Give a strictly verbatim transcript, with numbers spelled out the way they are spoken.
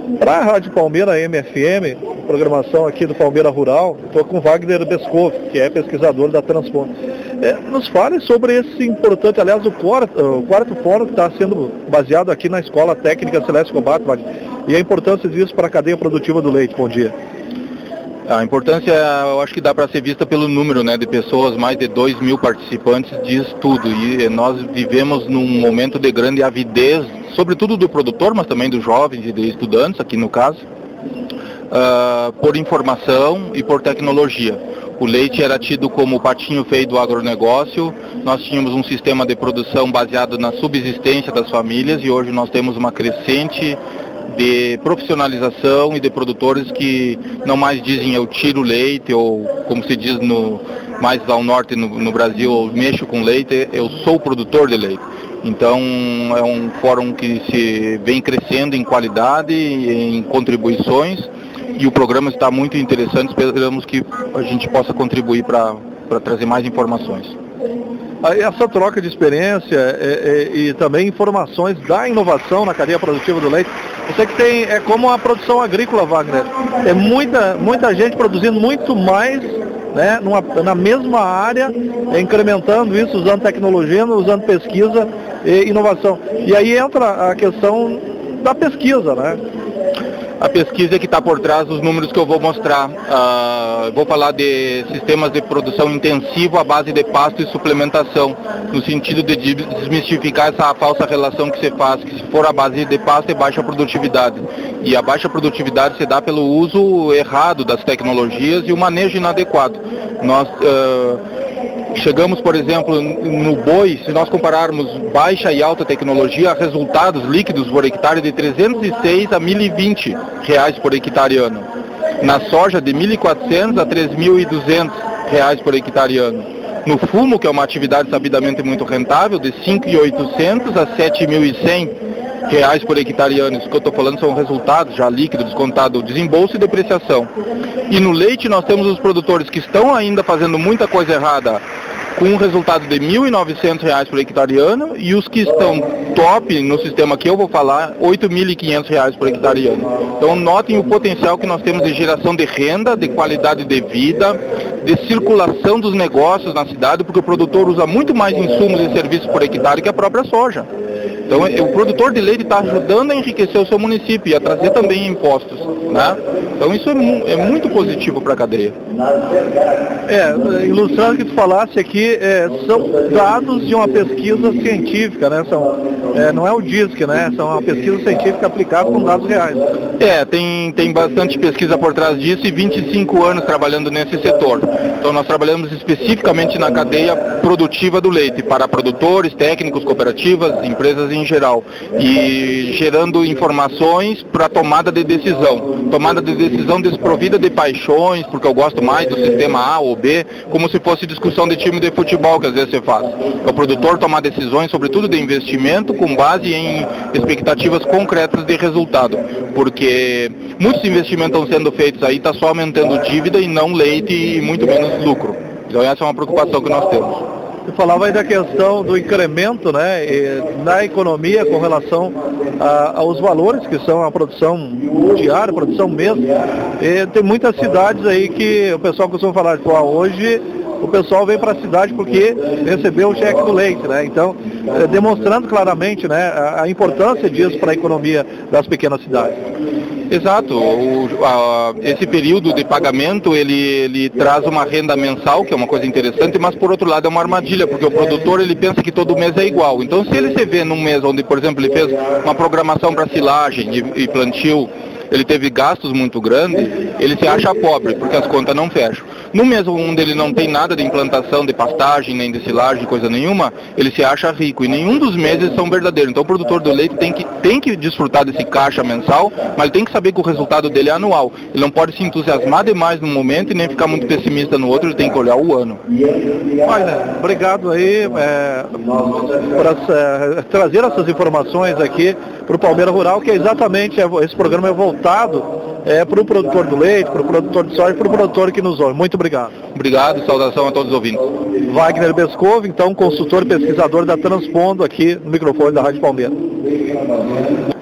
Para a Rádio Palmeira M F M, programação aqui do Palmeira Rural, estou com Wagner Bescov, que é pesquisador da Transponto. É, nos fale sobre esse importante, aliás, o quarto, o quarto fórum que está sendo baseado aqui na Escola Técnica Celeste Cobato, Wagner, e a importância disso para a cadeia produtiva do leite. Bom dia. A importância, eu acho que dá para ser vista pelo número, né, de pessoas, mais de dois mil participantes de estudo, e nós vivemos num momento de grande avidez, sobretudo do produtor, mas também dos jovens e de estudantes, aqui no caso, uh, por informação e por tecnologia. O leite era tido como o patinho feio do agronegócio, nós tínhamos um sistema de produção baseado na subsistência das famílias, e hoje nós temos uma crescente de profissionalização e de produtores que não mais dizem eu tiro leite, ou como se diz no, mais ao norte no, no Brasil, eu mexo com leite, eu sou produtor de leite. Então é um fórum que se vem crescendo em qualidade, em contribuições, e o programa está muito interessante, esperamos que a gente possa contribuir para para trazer mais informações. Essa troca de experiência é, é, e também informações da inovação na cadeia produtiva do leite, você que tem, é como a produção agrícola, Wagner, é muita, muita gente produzindo muito mais, né, numa, na mesma área, é, incrementando isso, usando tecnologia, usando pesquisa e inovação. E aí entra a questão da pesquisa, né? A pesquisa que está por trás dos números que eu vou mostrar. Uh, vou falar de sistemas de produção intensivo à base de pasto e suplementação, no sentido de desmistificar essa falsa relação que se faz, que se for à base de pasto é baixa produtividade. E a baixa produtividade se dá pelo uso errado das tecnologias e o manejo inadequado. Nós uh, chegamos, por exemplo, no boi, se nós compararmos baixa e alta tecnologia, resultados líquidos por hectare de trezentos e seis a mil e vinte reais por hectare ano. Na soja, de mil e quatrocentos a três mil e duzentos reais por hectare ano. No fumo, que é uma atividade sabidamente muito rentável, de cinco mil e oitocentos a sete mil e cem reais por hectare ano. Isso que eu estou falando são resultados já líquidos, descontado desembolso e depreciação. E no leite nós temos os produtores que estão ainda fazendo muita coisa errada, com um resultado de mil e novecentos reais por hectare ano, e os que estão top no sistema que eu vou falar, oito mil e quinhentos reais por hectare ano. Então notem o potencial que nós temos de geração de renda, de qualidade de vida, de circulação dos negócios na cidade, porque o produtor usa muito mais insumos e serviços por hectare que a própria soja. Então o produtor de leite está ajudando a enriquecer o seu município e a trazer também impostos, né? Então isso é, mu- é muito positivo para a cadeia. É, ilustrando o que tu falasse aqui, é, são dados de uma pesquisa científica, né? São, é, não é o D I S C, né? São uma pesquisa científica aplicada com dados reais. É, tem, tem bastante pesquisa por trás disso e vinte e cinco anos trabalhando nesse setor. Então nós trabalhamos especificamente na cadeia produtiva do leite, para produtores, técnicos, cooperativas, empresas em geral, e gerando informações para tomada de decisão. Tomada de decisão desprovida de paixões, porque eu gosto mais do sistema A ou B, como se fosse discussão de time de futebol que às vezes você faz. É o produtor tomar decisões, sobretudo de investimento, com base em expectativas concretas de resultado, porque muitos investimentos estão sendo feitos aí, está só aumentando dívida e não leite e muito menos lucro. Então essa é uma preocupação que nós temos. Você falava aí da questão do incremento, né, na economia com relação a, aos valores que são a produção diária, a produção mês. E tem muitas cidades aí que o pessoal costuma falar, tipo, ah, hoje o pessoal vem para a cidade porque recebeu o cheque do leite, né? Então, é, demonstrando claramente, né, a, a importância disso para a economia das pequenas cidades. Exato. O, a, esse período de pagamento, ele, ele traz uma renda mensal, que é uma coisa interessante, mas por outro lado é uma armadilha, porque o produtor ele pensa que todo mês é igual. Então se ele se vê num mês onde, por exemplo, ele fez uma programação para silagem e, e plantio, ele teve gastos muito grandes, ele se acha pobre, porque as contas não fecham. No mês onde ele não tem nada de implantação, de pastagem, nem de silagem, coisa nenhuma, ele se acha rico. E nenhum dos meses são verdadeiros. Então o produtor do leite tem que, tem que desfrutar desse caixa mensal, mas ele tem que saber que o resultado dele é anual. Ele não pode se entusiasmar demais num momento e nem ficar muito pessimista no outro, ele tem que olhar o ano. Olha, obrigado aí é, por essa, trazer essas informações aqui para o Palmeira Rural, que é exatamente, esse programa é voltado é, para o produtor do leite, para o produtor de soja e para o produtor que nos ouve. Muito obrigado. Obrigado, saudação a todos os ouvintes. Wagner Bescov, então, consultor e pesquisador da Transpondo aqui no microfone da Rádio Palmeira.